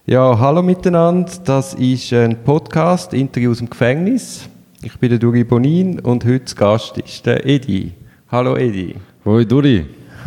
Ja, hallo miteinander. Das ist ein Podcast, Interview aus dem Gefängnis. Ich bin der Duri Bonin und heute zu Gast ist der Edi. Hallo Edi. Hoi Duri.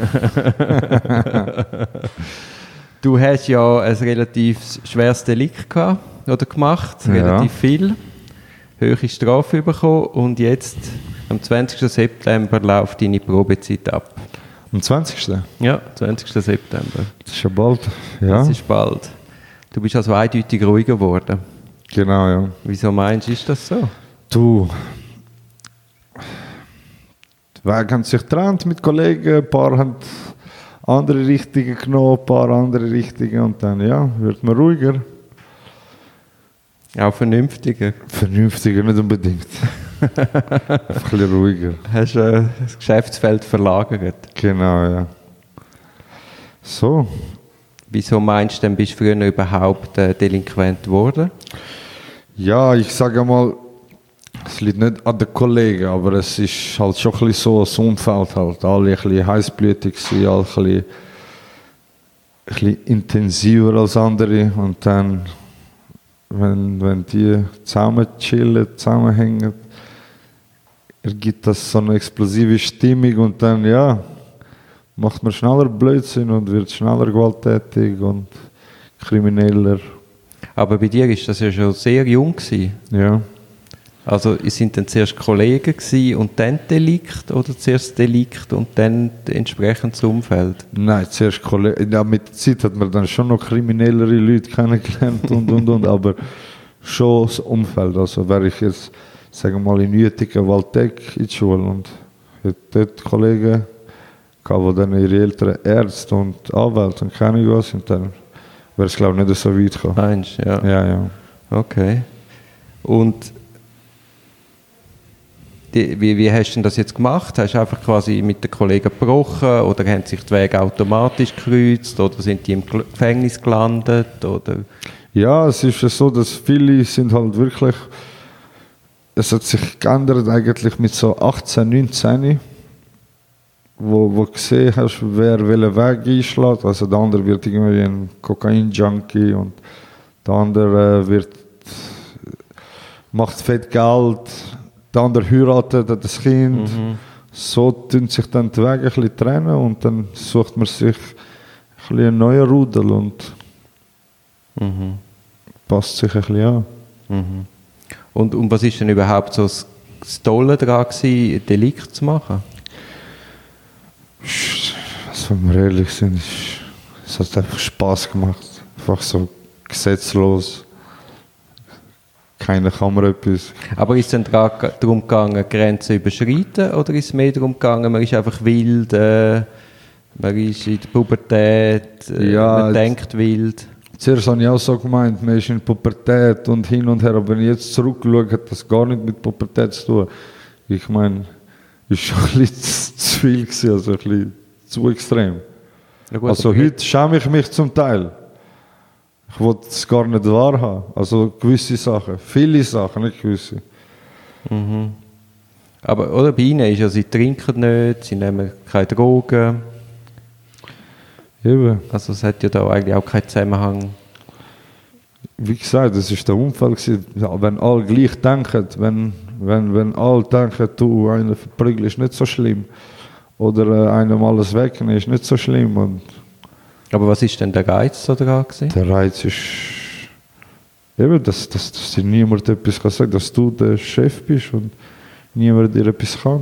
Du hast ja ein relativ schweres Delikt gehabt, oder gemacht, relativ viel. Hohe Strafe bekommen und jetzt, am 20. September, läuft deine Probezeit ab. Am 20. Ja, 20. September. Das ist ja bald. Ja. Das ist bald. Du bist also eindeutig ruhiger geworden. Genau, ja. Wieso meinst du, ist das so? Du, die Wege haben sich getrennt mit Kollegen, ein paar haben andere Richtungen genommen, ein paar andere Richtungen und dann, ja, wird man ruhiger. Auch vernünftiger? Vernünftiger nicht unbedingt. Ein bisschen ruhiger. Hast du das Geschäftsfeld verlagert? Genau, ja. So. Wieso meinst du denn, bist du früher überhaupt delinquent geworden? Ja, ich sage mal, es liegt nicht an den Kollegen, aber es ist halt schon ein bisschen so das Umfeld halt. Alle ein bisschen heißblütig gewesen, alle ein bisschen intensiver als andere und dann, wenn die zusammen chillen, zusammenhängen, ergibt das so eine explosive Stimmung und dann, ja, macht man schneller Blödsinn und wird schneller gewalttätig und krimineller. Aber bei dir ist das ja schon sehr jung gewesen. Ja. Also sind dann zuerst Kollegen gewesen und dann Delikt oder zuerst Delikt und dann entsprechend das Umfeld? Nein, zuerst Kollegen. Ja, mit der Zeit hat man dann schon noch kriminellere Leute kennengelernt und, aber schon das Umfeld. Also wäre ich jetzt, sagen wir mal, in Uetiken, Waldeck in die Schule und hätte dort Kollegen gehabt, die dann ihre Eltern Ärzte und Anwälte und keine Ahnung was und dann wäre es, glaube ich, nicht so weit gekommen. Meinst du? Ja. Ja. Okay. Und wie hast du denn das jetzt gemacht? Hast du einfach quasi mit den Kollegen gebrochen oder haben sich die Wege automatisch gekreuzt oder sind die im Gefängnis gelandet? Oder? Ja, es ist so, dass viele sind halt wirklich, es hat sich geändert eigentlich mit so 18, 19, wo du gesehen hast, wer welchen Weg einschlägt. Also der andere wird irgendwie ein Kokain-Junkie und der andere macht fett Geld, der andere heiratet, hat ein Kind. Mhm. So tun sich dann die Wege ein bisschen trennen und dann sucht man sich ein bisschen einen neuen Rudel und passt sich ein bisschen an. Mhm. Und was ist denn überhaupt so das Tolle daran gewesen, Delikt zu machen? Also, wenn wir ehrlich sind, es hat einfach Spass gemacht. Einfach so gesetzlos. Keiner kann mir etwas. Aber ist es dann darum gegangen, Grenzen zu überschreiten oder ist es mehr darum gegangen, man ist einfach wild, man ist in der Pubertät, man denkt wild? Zuerst habe ich auch so gemeint, man ist in der Pubertät und hin und her, aber wenn ich jetzt zurückschaue, hat das gar nicht mit Pubertät zu tun. Ich meine, es war schon ein bisschen zu viel gewesen, also ein bisschen zu extrem. Ja gut, also heute schäme ich mich zum Teil. Ich wollte es gar nicht wahrhaben. Also gewisse Sachen, viele Sachen, nicht gewisse. Mhm. Aber oder, bei ihnen ist ja, sie trinken nicht, sie nehmen keine Drogen. Eben. Also es hat ja da eigentlich auch keinen Zusammenhang. Wie gesagt, das war der Unfall gewesen. Ja, wenn alle gleich denken, wenn alle denken, du, einer verprügelst, ist nicht so schlimm. Oder einem alles wegnehmen, ist nicht so schlimm. Und aber was ist denn der Reiz da dran gewesen? der Reiz ist eben, dass dir niemand etwas kann sagen, dass du der Chef bist und niemand dir etwas kann.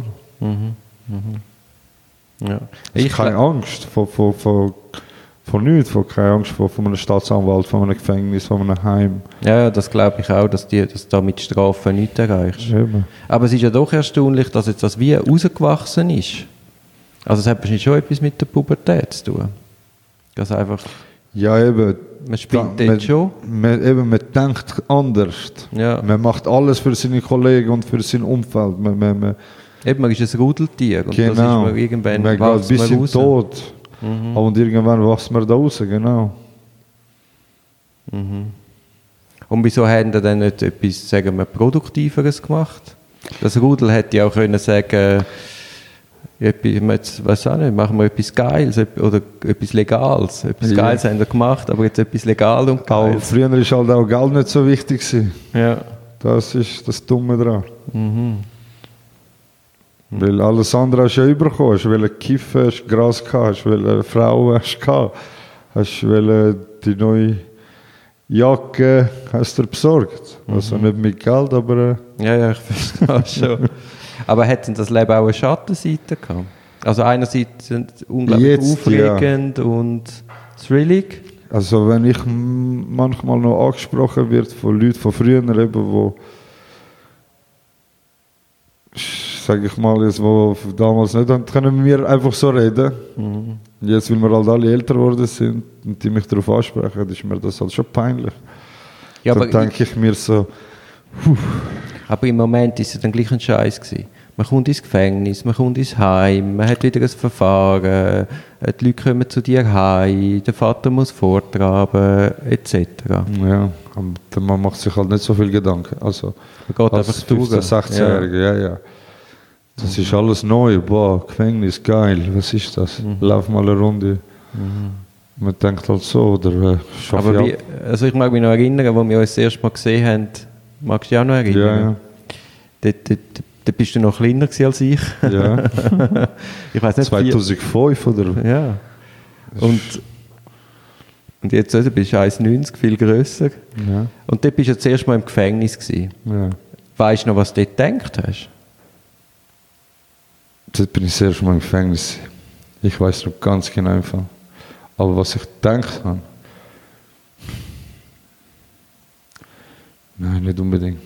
Ja. Ich habe keine Angst von nichts, keine Angst von einem Staatsanwalt, von einem Gefängnis, von einem Heim. Ja, das glaube ich auch, dass da mit Strafen nichts erreichst. Eben. Aber es ist ja doch erstaunlich, dass jetzt das wie rausgewachsen ist. Also es hat wahrscheinlich schon etwas mit der Pubertät zu tun. Das einfach, Ja, eben. man spielt dort schon. Man denkt anders. Ja. Man macht alles für seine Kollegen und für sein Umfeld. Man ist ein Rudeltier und genau. das ist man irgendwann man wächst geht bis man in raus. Tod. Und irgendwann wächst man da raus, genau. Und wieso haben die dann nicht etwas, sagen wir, Produktiveres gemacht? Das Rudel hätte ja auch können sagen, Weiß auch nicht, machen wir etwas Geiles oder etwas Legales. Etwas Geiles haben wir gemacht, aber jetzt etwas legal und Geiles. Auch früher war halt auch Geld nicht so wichtig gewesen. Ja. Das ist das Dumme daran. Weil alles andere hast du ja bekommen. Hast du kiffen, hast Gras gehabt, hast du Frauen gehabt, hast du die neue Jacke hast du besorgt. Also nicht mit Geld, aber... Ja, ich verstehe schon. Aber hat denn das Leben auch eine Schattenseite gehabt? Also einerseits unglaublich aufregend und thrillig. Also wenn ich manchmal noch angesprochen wird von Leuten von früher, eben, wo sage ich mal, jetzt, wo damals nicht, dann können wir einfach so reden. Jetzt, weil wir halt alle älter geworden sind und die mich darauf ansprechen, ist mir das halt schon peinlich. Ja, dann denke ich mir so, aber im Moment ist es dann gleich ein Scheiß gewesen. Man kommt ins Gefängnis, man kommt ins Heim, man hat wieder ein Verfahren, die Leute kommen zu dir heim, der Vater muss vortragen, etc. Ja, aber man macht sich halt nicht so viel Gedanken. Also, man geht als 15-, 16-Jähriger, ja. Das ist alles neu, boah, Gefängnis, geil, was ist das? Lauf mal eine Runde. Man denkt halt so, oder aber ich mag mich noch erinnern, als wir uns das erste Mal gesehen haben, magst du dich auch noch erinnern? Ja. Dort bist du noch kleiner als ich. Ja. Ich weiss nicht, 2005 oder? Ja. Und jetzt bist du 1,90, viel grösser. Ja. Und dort bist du das erste Mal im Gefängnis gewesen. Ja. Weißt du noch, was du dort gedacht hast? Dort bin ich das erste Mal im Gefängnis. Ich weiß noch ganz genau einfach. Aber was ich gedacht habe, nein, nicht unbedingt.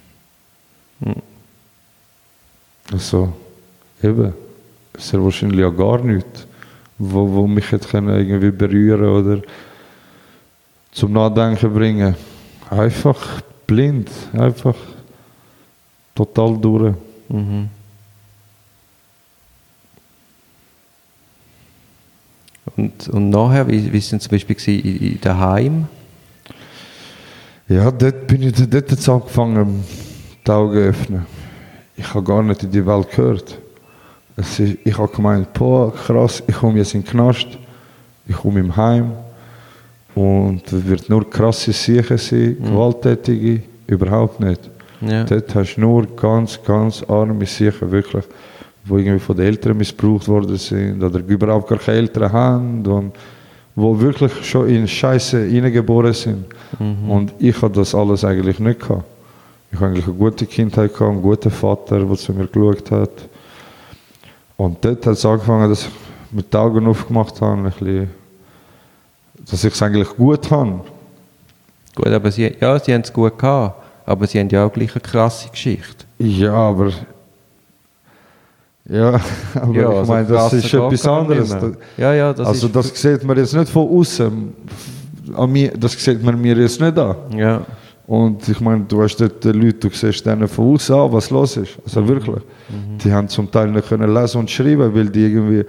Also, eben, sehr wahrscheinlich ja gar nichts, wo mich hätte irgendwie berühren oder zum Nachdenken bringen. Einfach blind, einfach total durch. Und nachher, wie war es zum Beispiel in daheim? Ja, dort hat es angefangen, die Augen zu öffnen. Ich habe gar nicht in die Welt gehört. Ich habe gemeint, boah, krass, ich komme jetzt in den Knast, ich komme im Heim und es wird nur krasse Sachen sein, gewalttätige, überhaupt nicht. Ja. Dort hast du nur ganz, ganz arme Sachen, wirklich, die irgendwie von den Eltern missbraucht worden sind oder überhaupt gar keine Eltern haben und die wirklich schon in Scheiße hineingeboren sind. Und ich hatte das alles eigentlich nicht gehabt. Ich hatte eigentlich eine gute Kindheit gehabt, einen guten Vater, der zu mir geschaut hat. Und dort hat es angefangen, dass ich mit den Augen aufgemacht habe, dass ich es eigentlich gut habe. Gut, aber sie haben es gut gehabt, aber sie haben ja auch gleich eine krasse Geschichte. Ja, aber ich meine, das ist etwas anderes. Das sieht man jetzt nicht von außen. Das sieht man mir jetzt nicht an. Ja. Und ich meine, du hast dort Leute, du siehst denen von außen an, was los ist. Also wirklich. Die haben zum Teil nicht können lesen und schreiben, weil die irgendwie...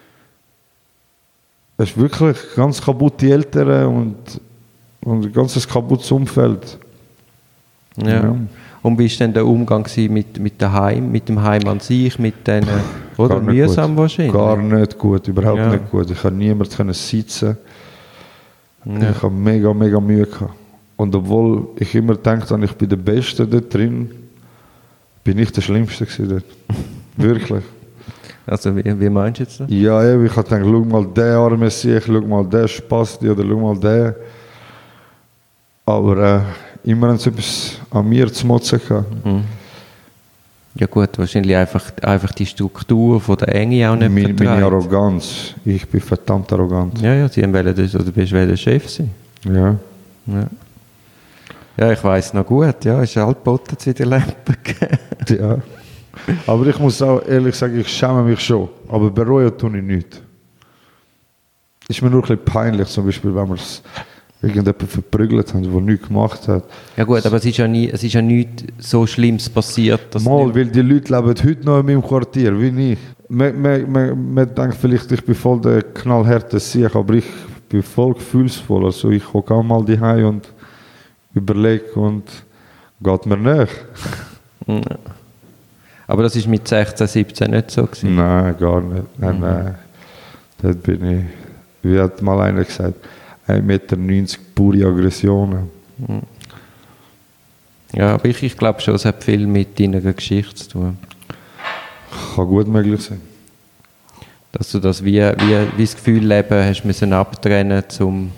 Es ist wirklich ganz kaputte Eltern und ein ganzes kaputtes Umfeld. Ja. Und wie war denn der Umgang mit dem Heim an sich, mit denen, oder? Mühsam gut. Wahrscheinlich? Gar nicht gut, überhaupt nicht gut. Ich konnte niemanden sitzen. Ja. Ich habe mega, mega Mühe gehabt. Und obwohl ich immer gedacht habe, ich bin der Beste dort drin, bin ich der Schlimmste dort. Wirklich. Also wie meinst du jetzt das? Ja, ich habe gedacht, schau mal den arme Sieg, schau mal den Spasti oder schau mal den. Aber immer haben sie etwas an mir zu motzen gehabt. Ja gut, wahrscheinlich einfach die Struktur von der Enge auch nicht vertreibt. Meine Arroganz. Ich bin verdammt arrogant. Ja, sie wollen du bist der Chef sein. Ja. Ja, ich weiss noch gut, ja, ist altboten zu den Lampen gegeben. Ja. Aber ich muss auch ehrlich sagen, ich schäme mich schon. Aber bereuen tue ich nichts. Ist mir nur ein bisschen peinlich, zum Beispiel, wenn wir irgendjemanden verprügelt haben, der nichts gemacht hat. Ja gut, aber es ist ja nichts so Schlimmes passiert. Dass weil die Leute leben heute noch in meinem Quartier, wie ich. Man denkt vielleicht, ich bin voll der knallharte Sieg, aber ich bin voll gefühlsvoll. Also ich hocke auch mal daheim und überlege und geht mir nicht. Aber das war mit 16, 17 nicht so gewesen? Nein, gar nicht. Nein. Dort bin ich, wie hat mal einer gesagt, 1,90 Meter pure Aggressionen. Ja, aber ich glaube schon, es hat viel mit deiner Geschichte zu tun. Kann gut möglich sein. Dass du das wie das Gefühl leben hast müssen abtrennen zum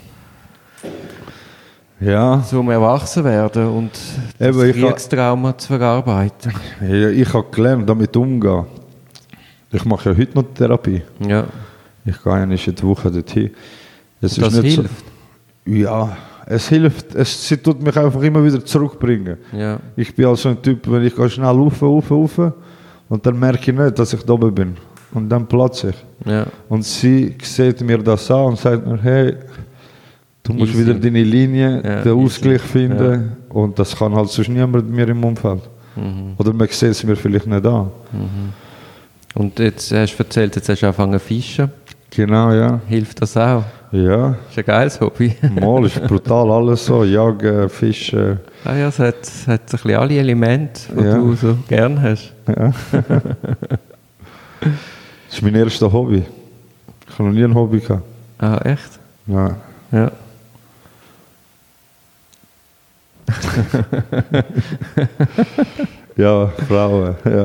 erwachsen werden und das Kriegstrauma zu verarbeiten. Ja, ich habe gelernt, damit umzugehen. Ich mache ja heute noch Therapie. Ja. Ich gehe eigentlich jede Woche dorthin. Das hilft? So, ja, es hilft. Sie tut mich einfach immer wieder zurückbringen. Ja. Ich bin also ein Typ, wenn ich gehe schnell rauf und dann merke ich nicht, dass ich da oben bin. Und dann platze ich. Ja. Und sie sieht mir das an und sagt mir, hey, du musst wieder deine Linie, den Ausgleich finden. Ja. Und das kann halt sonst niemand mir im Umfeld. Oder man sieht es mir vielleicht nicht an. Und jetzt hast du erzählt, jetzt hast du angefangen zu fischen. Genau, ja. Hilft das auch? Ja. Ist ein geiles Hobby. Mal ist brutal alles so, jagen, fischen. Ah ja, es hat ein bisschen alle Elemente, die du so gerne hast. Ja. Das ist mein erstes Hobby. Ich habe noch nie ein Hobby gehabt. Ah, echt? Ja. Ja. Ja, Frauen, ja.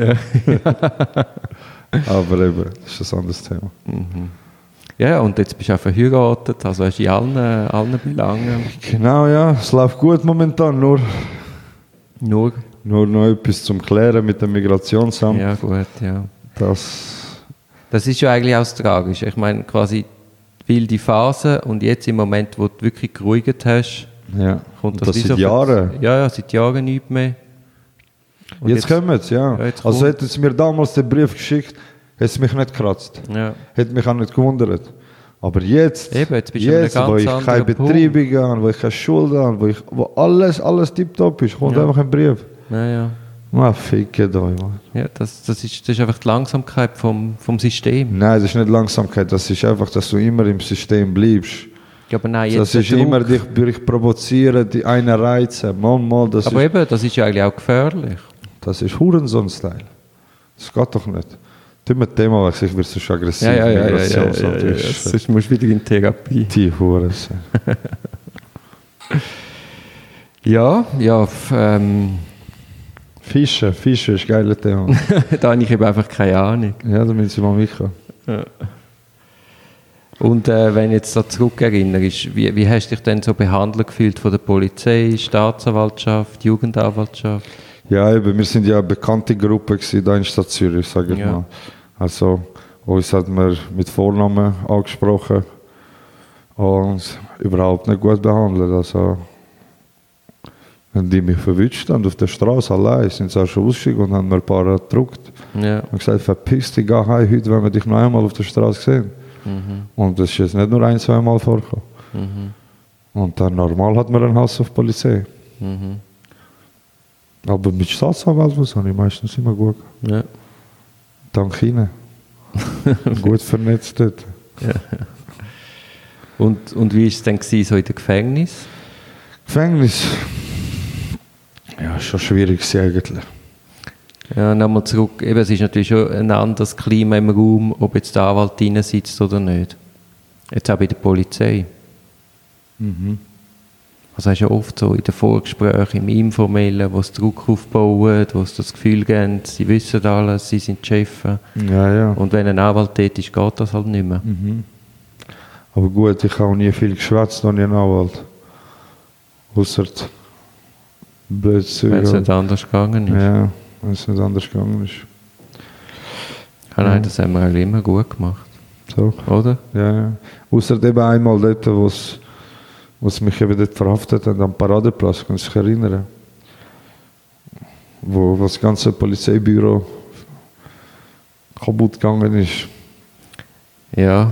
Aber eben, das ist ein anderes Thema. Ja, und jetzt bist du auch verheiratet, also hast du in allen Belangen. Genau, ja, es läuft gut momentan, nur noch etwas zum Klären mit dem Migrationsamt. Ja, gut, ja. Das ist ja eigentlich auch das Tragische. Ich meine, quasi die wilde Phase und jetzt im Moment, wo du wirklich geruhigt hast, kommt das seit Jahren. Ja, seit Jahren nicht mehr. Und jetzt kommen es, ja. Also hätten sie mir damals den Brief geschickt, hätte es mich nicht gekratzt. Ja. Hätte mich auch nicht gewundert. Aber jetzt bist du jetzt wo ich keine Betriebe habe, wo ich keine Schulden habe, wo alles tiptop ist, kommt einfach ein Brief. Ja. Ficke da, Mann. Ja, das ist einfach die Langsamkeit vom System. Nein, das ist nicht Langsamkeit, das ist einfach, dass du immer im System bleibst. Ja, aber nein, jetzt das ist immer dich provozieren, die einen reizen. Mal, das aber eben, das ist ja eigentlich auch gefährlich. Das ist Hurensohn-Style. Das geht doch nicht. Tu mir Thema wechseln, ich werde so aggressiv. Ja. Sonst musst du wieder in Therapie. Die Hurensohn. Fischen ist ein geiles Thema. Da habe ich eben einfach keine Ahnung. Ja, da müssen sie mal mitkommen. Ja. Und wenn du jetzt da zurückerinnerst, wie hast du dich denn so behandelt gefühlt von der Polizei, Staatsanwaltschaft, Jugendanwaltschaft? Ja, eben, wir sind ja eine bekannte Gruppe gewesen, da in Stadt Zürich, sage ich mal. Also, uns hat man mit Vornamen angesprochen und überhaupt nicht gut behandelt. Also, wenn die mich verwünscht haben auf der Straße allein, sind sie auch schon ausgestiegen und haben mir ein paar gedruckt. Ja. Und gesagt, verpiss dich, geh heim heute, wenn wir dich noch einmal auf der Straße sehen. Und das ist jetzt nicht nur 1-2 Mal vorgekommen. Und dann normal hat man einen Hass auf die Polizei. Aber mit Staatsanwalt habe ich meistens immer gut. Ja. Dank Ihnen. Gut vernetzt dort. Ja. Und wie war es denn so in dem Gefängnis? Gefängnis? Ja, schon schwierig eigentlich. Ja, nochmal zurück. Eben, es ist natürlich schon ein anderes Klima im Raum, ob jetzt der Anwalt drin sitzt oder nicht. Jetzt auch bei der Polizei. Also hast du ja oft so in den Vorgesprächen, im Informellen, wo es Druck aufbauen, wo es das Gefühl geben, sie wissen alles, sie sind die Chefs. Ja. Und wenn ein Anwalt dort ist, geht das halt nicht mehr. Aber gut, ich habe auch nie viel geschwätzt, noch nie einen Anwalt. Ausser Blödsinn. Wenn es nicht anders gegangen ist. Ja, wenn es nicht anders gegangen ist. Nein, das haben wir eigentlich immer gut gemacht. So. Oder? Ja. Ausser eben einmal dort, wo sie mich eben dort verhaftet haben, am Paradeplatz, kann ich mich erinnern. Wo das ganze Polizeibüro kaputt gegangen ist. Ja.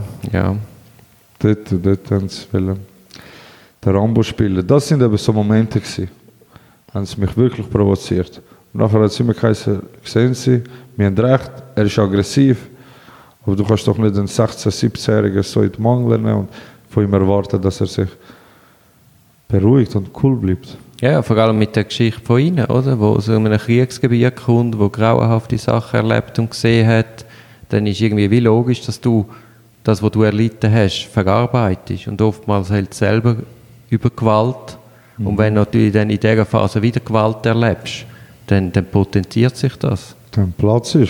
Dort haben sie den Rambo spielen. Das sind eben so Momente gewesen. Haben sie mich wirklich provoziert. Und nachher hat es immer geheißen, sehen Sie, wir haben recht, er ist aggressiv, aber du kannst doch nicht einen 16-, 17-Jährigen so in die Mangel nehmen und von ihm erwarten, dass er sich beruhigt und cool bleibt. Ja, vor allem mit der Geschichte von Ihnen, oder? Wo aus einem Kriegsgebiet kommt, wo grauenhafte Sachen erlebt und gesehen hat, dann ist irgendwie wie logisch, dass du das, was du erlitten hast, verarbeitest. Und oftmals halt selber über Gewalt. Und wenn du natürlich dann in dieser Phase wieder Gewalt erlebst, dann potenziert sich das. Dann Platz ist.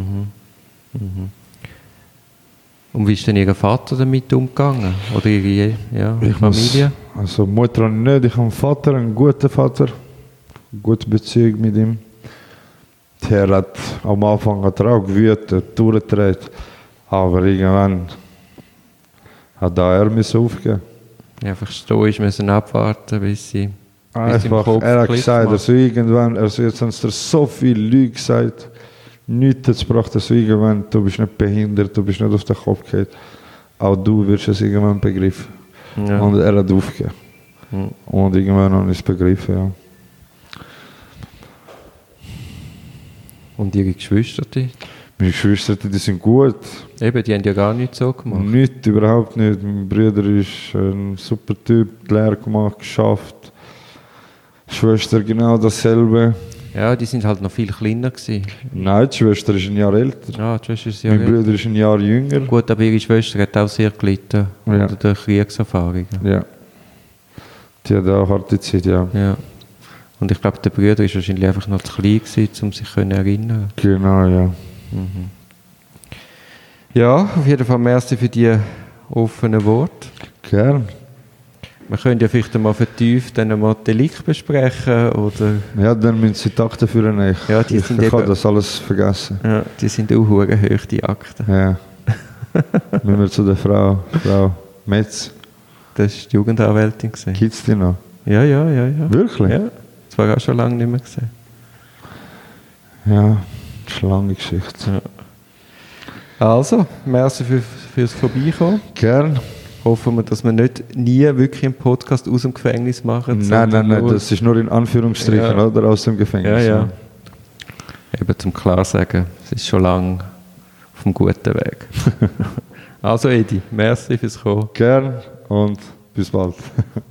Und wie ist denn Ihr Vater damit umgegangen? Oder Ihre Familie? Also Mutter habe ich nicht, ich habe einen Vater, einen guten Vater. Eine gute Beziehung mit ihm. Der hat am Anfang auch gewütet, durchgedreht. Aber irgendwann hat er müssen aufgeben. Einfach stoisch müssen abwarten, bis sie Einfach, er hat gesagt, also irgendwann, also jetzt haben es dir so viele Leute gesagt, nichts hat es gebracht, also irgendwann, du bist nicht behindert, du bist nicht auf den Kopf gefallen. Auch du wirst es irgendwann begreifen. Ja. Und er hat aufgegeben. Und irgendwann habe ich es begriffen, ja. Und Ihre Geschwister? Meine Geschwister, die sind gut. Eben, die haben ja gar nichts so gemacht. Nichts, überhaupt nicht. Mein Bruder ist ein super Typ, die Lehre gemacht, geschafft. Die Schwester genau dasselbe. Ja, die sind halt noch viel kleiner gewesen. Nein, die Schwester ist ein Jahr älter. Ah, die Schwester ist ein Jahr älter. Mein Bruder ist ein Jahr jünger. Gut, aber ihre Schwester hat auch sehr gelitten unter der Kriegserfahrung. Ja. Die hat auch harte Zeit, ja. Und ich glaube, der Bruder war wahrscheinlich einfach noch zu klein gewesen, um sich zu erinnern. Genau, ja. Ja, auf jeden Fall merci für die offenen Worte. Gern. Wir können ja vielleicht einmal vertieft dann einmal Delikt besprechen, oder? Ja, dann müssen Sie die Akten führen. Ja, die sind ich habe das alles vergessen. Ja, die sind auch hoch, die Akten. Ja. Müssen wir zu der Frau Metz. Das war die Jugendanwältin. Gibt es die noch? Ja. Wirklich? Ja, das war auch schon lange nicht mehr gesehen. Ja, das ist eine lange Geschichte. Ja. Also, merci fürs Vorbeikommen. Gern. Hoffen wir, dass wir nie wirklich einen Podcast aus dem Gefängnis machen. Nein, das ist nur in Anführungsstrichen, oder? Aus dem Gefängnis. Ja. Eben zum klar sagen, es ist schon lange auf dem guten Weg. Also Edi, merci fürs Kommen. Gern und bis bald.